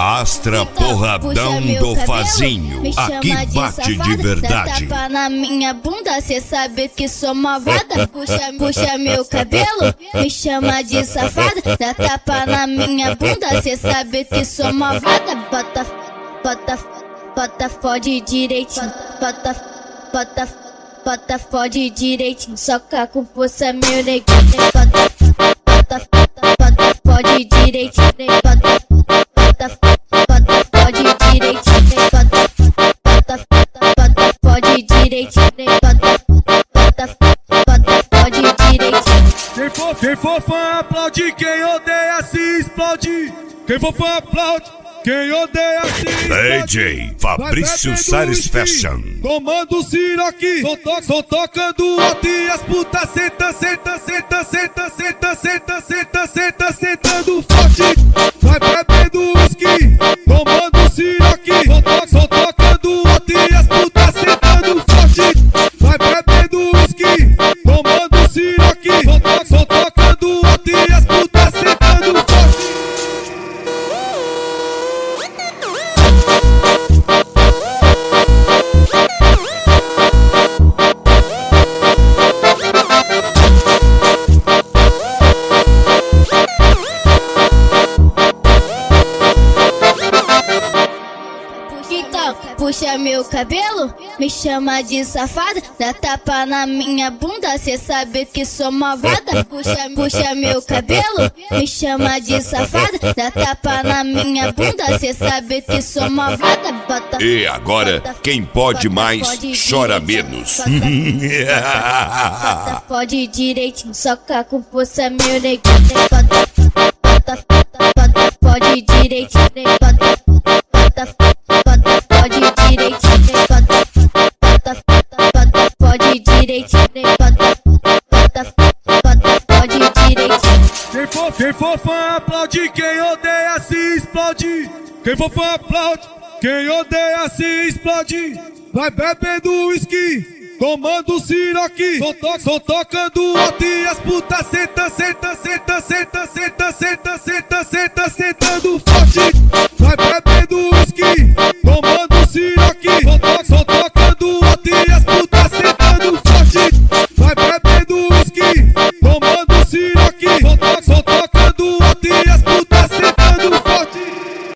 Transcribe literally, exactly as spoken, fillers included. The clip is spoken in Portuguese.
Astra Porradão do Fazinho, aqui bate de verdade. Dá tapa na minha bunda, cê sabe que sou malvada. Puxa, puxa meu cabelo, me chama de safada. Dá tapa na minha bunda, cê sabe que sou malvada. Bota, bota, bota fode direitinho. Bota, bota, bota fode direitinho. Soca com força meu neguinho. Bota, bota, bota fode direitinho. Bota, bota, bota fode direitinho. Bota, bota, bota fode direitinho. Bota, bota, bota fode direitinho. Quem for, quem for fã aplaude, quem odeia se explode. Quem for fã aplaude, quem odeia se explode. D J Fabrício Salles Fashion. Tomando siroque, só, to só tocando alto e as putas senta, senta, senta, senta, senta, senta, senta, senta, sentando forte. Vai bebendo whisky, tomando siroque, só, to só tocando alto e as putas sentando forte. Vai bebendo whisky, tomando siroque, só, to só tocando alto e as putas sentando forte. Então, puxa meu cabelo, me chama de safada. Dá tapa na minha bunda, cê sabe que sou malvada. Puxa, puxa meu cabelo, me chama de safada. Dá tapa na minha bunda, cê sabe que sou malvada. Bota, E agora, bota, quem pode bota, mais, pode chora direitinho. menos. Bota, bota fode direitinho, soca com força meu neguinho. Bota, bota, bota fode direitinho. Bota, bota, bota fode direitinho. Bota, bota, bota fode direitinho. Bota, bota, bota fode direitinho. Quem for, quem for fã aplaude, quem odeia se explode. Quem for fã aplaude, quem odeia se explode. Vai bebendo whisky, tomando siroque, só, to só tocando alto e as putas senta, senta, senta, senta, senta, senta, senta, senta, sentando forte. Vai